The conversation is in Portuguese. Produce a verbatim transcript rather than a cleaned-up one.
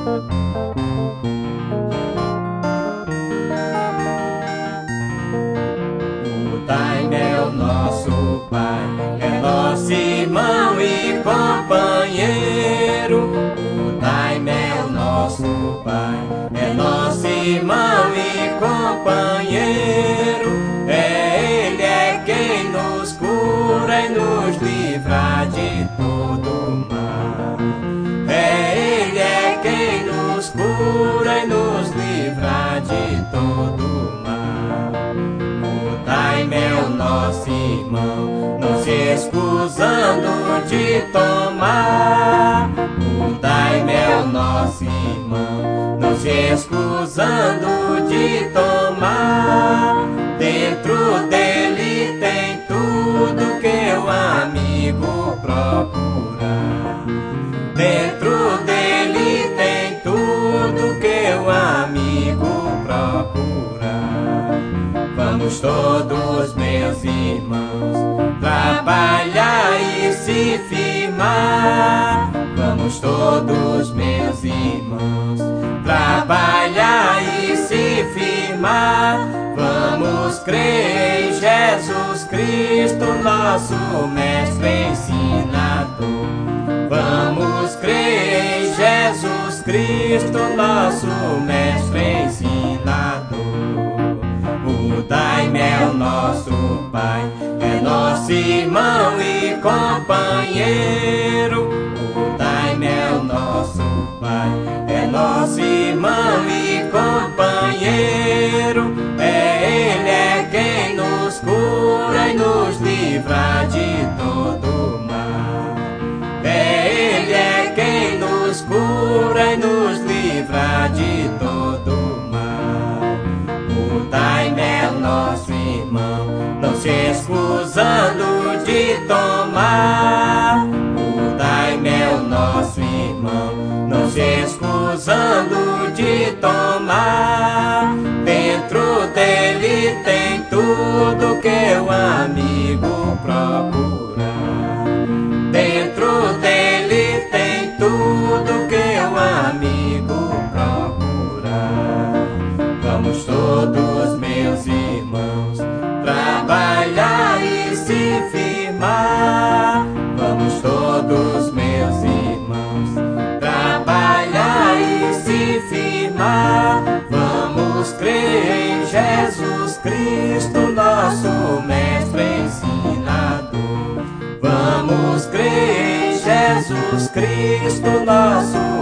O Daime é o nosso Pai, é nosso irmão e companheiro. O Daime é o nosso Pai, é nosso irmão e companheiro. É Ele é quem nos cura e nos livra de todo mal. É Ele é quem nos cura e nos livra de todo mal. O Daime é o nosso irmão, não se escusando de tomar. O Daime é o nosso irmão, não se escusando de tomar. Dentro dele tem tudo que o amigo procura. Dentro dele tem tudo que o amigo procura. Vamos todos, meus irmãos, trabalhar e se firmar. Vamos todos, meus irmãos, trabalhar e se firmar. Vamos crer em Jesus Cristo, nosso Mestre ensinador. Vamos crer em Jesus Cristo, nosso Mestre ensinador. O Daime é o nosso Pai, é nosso irmão e companheiro. O Daime é o nosso Pai, é nosso irmão e companheiro. É Ele é quem nos cura e nos livra de todo mal. É Ele é quem nos cura e nos livra de todo mal. O Daime é o nosso irmão, não se escusando de tomar. O Daime é o nosso irmão, não se escusando de tomar. Dentro dele tem tudo que o amigo procura. Dentro dele tem tudo que o amigo procura. Vamos todos, meus irmãos, trabalhar e se firmar. Vamos todos, meus irmãos, trabalhar e se firmar. Vamos crer em Jesus Cristo, nosso Mestre ensinador. Vamos crer em Jesus Cristo, nosso